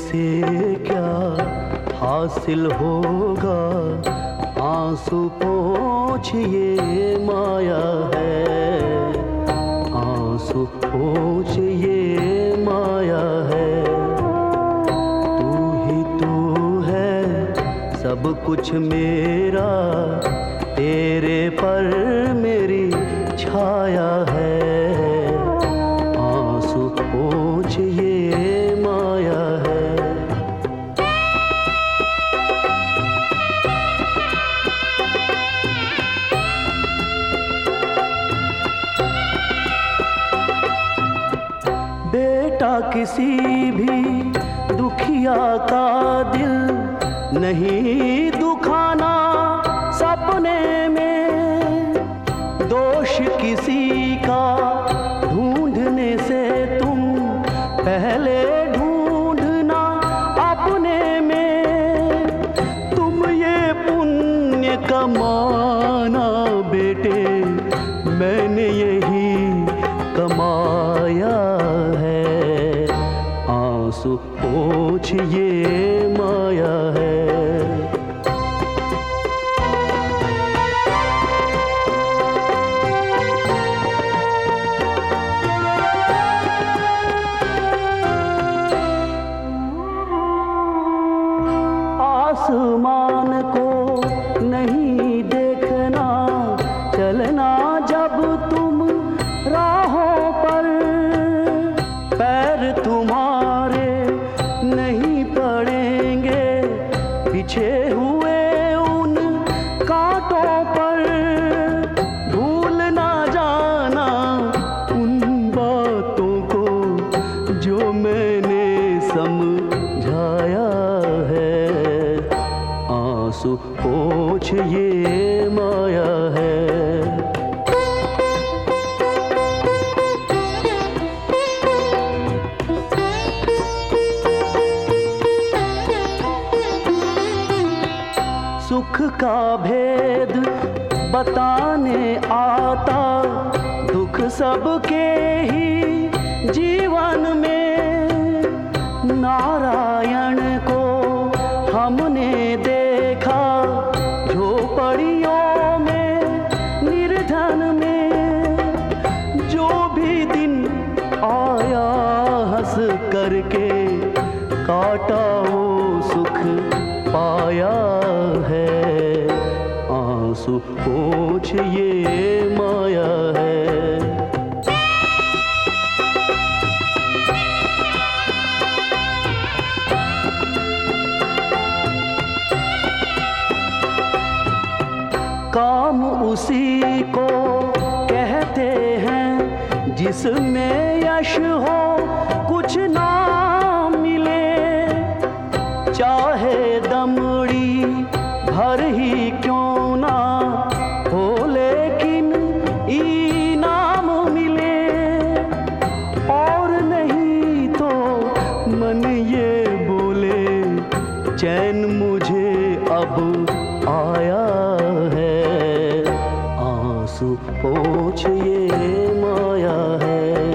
से क्या हासिल होगा, आंसू पोंछ ये माया है, आंसू पोंछ ये माया है। तू ही तू है सब कुछ मेरा, तेरे पर मेरी छाया है, आंसू पोंछ ये माया है। बेटा किसी भी दुखिया का दिल नहीं दुखाना सपने में, दोष किसी का ढूंढने से तुम पहले ढूंढना अपने में। तुम ये पुण्य कमाना बेटे, मैंने यही कमाया है, आंसू पोंछ ये माया है। आसमान को नहीं देखना, चलना जब तुम राहों पर, पैर तुम्हारे नहीं पड़ेंगे पीछे हुए उन कांटों पर। भूल ना जाना उन बातों को जो मैंने समझाया है, आंसू पोंछ ये माया है। सुख का भेद बताने आता, दुख सबके ही जीवन में। नारायण को हमने देखा झोपड़ियों में, निर्धन में। जो भी दिन आया हंस करके काटा वो सुख पाया है, आंसू पोंछ ये माया है। काम उसी को कहते हैं जिसमें यश हो कुछ ना मिले, चाहे दमड़ी भर ही क्यों ना हो लेकिन इनाम मिले। और नहीं तो मन ये बोले चैन मुझे अब आया है, आंसू पोंछ ये माया है।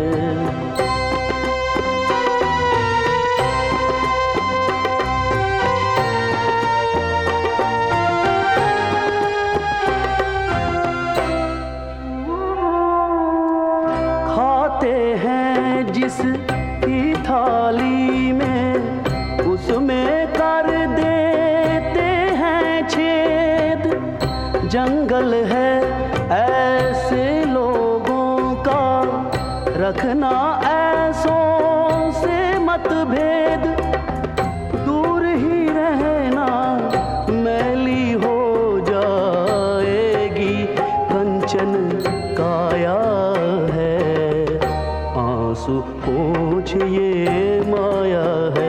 खाते हैं जिस की थाली में, उसमें कर देते हैं छेद। जंगल है ऐसे लोगों का, रखना ऐसों से मतभेद। दूर ही रहना मैली हो जाएगी कंचन काया है, आंसू पोंछ ये माया है।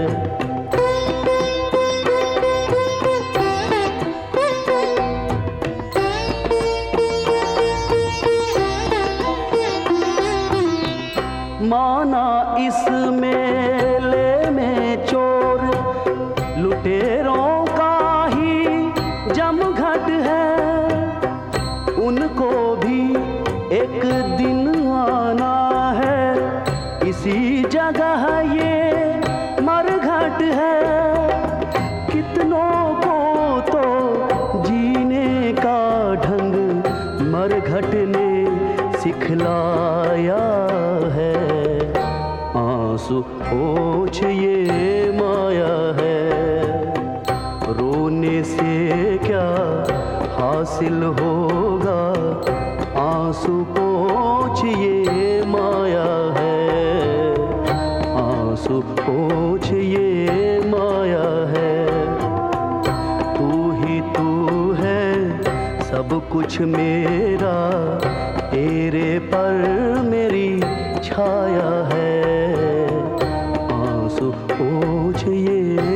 माना इस मेले में चोर लुटेरों का ही जमघट है, उनको भी एक दिन आना है इसी जगह ये मरघट लाया है। आंसू पोंछ ये माया है, रोने से क्या हासिल होगा। आंसू पोंछ ये माया है, आंसू पोंछ ये माया है। तू ही तू है सब कुछ मेरा, तेरे पर मेरी छाया है। आंसू पोंछ ये